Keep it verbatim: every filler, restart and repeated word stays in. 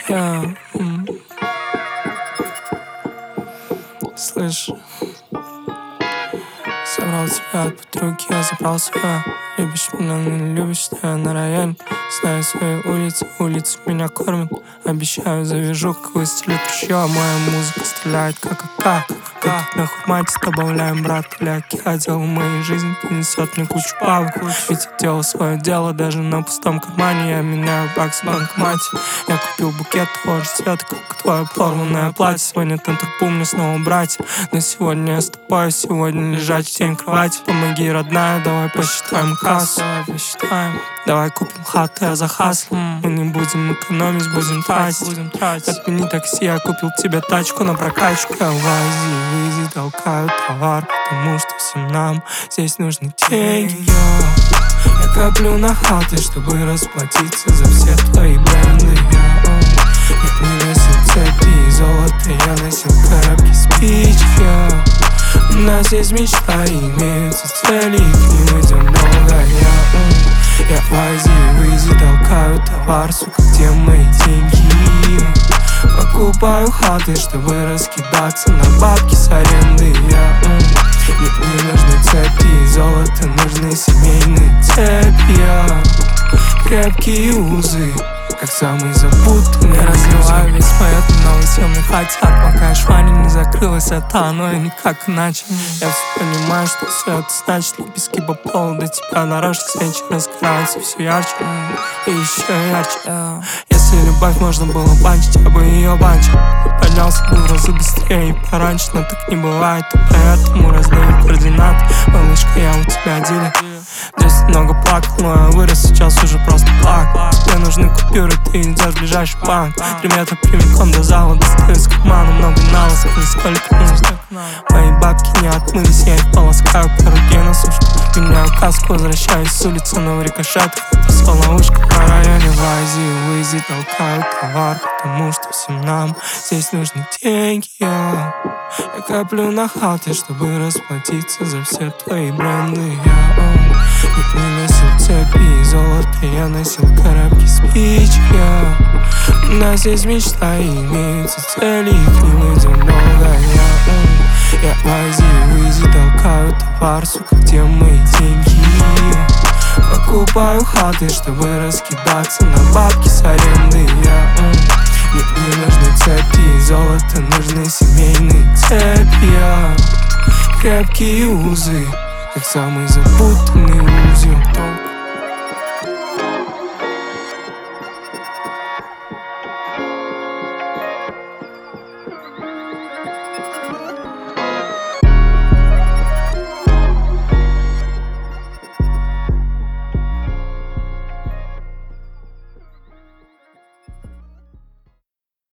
Yeah. Mm. Слышь, собрал тебя от подруги, я забрал себя. Любишь меня, но не любишь, я на районе. Знаю свои улицы, улицы меня кормят. Обещаю, завяжу, как выстрелит еще. Моя музыка стреляет, как АК. Как на хурмате добавляем, брат, ляки. А дело в моей жизни принесет мне кучу бабок. Ведь я делал свое дело даже на пустом кармане. Я меняю бакс в банкомате. Я купил букет того же цвета, как твое порванное платье. Сегодня ты трупу мне снова брать. Но сегодня я с тобой, сегодня лежать в тень кровати. Помоги, родная, давай посчитаем кассу. Давай посчитаем. Давай купим хату, я за хаслом. Мы не будем экономить, будем тратить, будем тратить. Отмени такси, я купил тебе тачку на прокачку. Я вози, выйди, толкаю товар, потому что всем нам здесь нужны деньги. Я коплю на хаты, чтобы расплатиться за все твои бренды. Я не носил цепи и золото, я носил коробки спички. У нас есть мечта и имеются цели, и к ним идем долго. Я, я вози, выйди, толкаю товар, сука, где мои деньги? Покупаю хаты, чтобы раскидаться на бабки с аренды. Я, мне не нужны цепи и золото, нужны семейные цепи. Я, крепкие узы, как самый запутанный. Я разливаю весь поэт на новый темный хотят. Пока шваня не закрылась, это оно и никак иначе. Я все понимаю, что все это значит. Лепестки по полу до тебя дорожка, свечи разгораются все ярче и еще ярче. Если любовь можно было банчить, я бы ее банчил. Поднялся бы в разы быстрее и пораньше, но так не бывает, и поэтому раздаю координаты. Малышка, я у тебя дилер. Здесь много плакал, но я вырос, сейчас уже просто плак. Тебе нужны купюры, ты идешь в ближайший банк. Три метра прямиком до зала, достаю из кармана много налосков, сколько нужно. Мои бабки не отмылись, я их полоскаю пару дней на сушу. Меняю каску, возвращаюсь с улицы, но в рикошетах отрисовал ловушка по районе. Вози, выйди, толкаю товар, потому что всем нам здесь нужны деньги. Я, я коплю на хаты, чтобы расплатиться за все твои бренды. Я, я не носил цепи и золото, я носил коробки спички. У нас есть мечта и имеются цели, и к ним идем долго. Я, я вози, выйди, толкаю товар, сука, где мои деньги? Покупаю хаты, чтобы раскидаться на бабки с аренды. Я, мне не нужны цепи и золото, нужны семейные цепи. Я, крепкие узы, как самый запутанный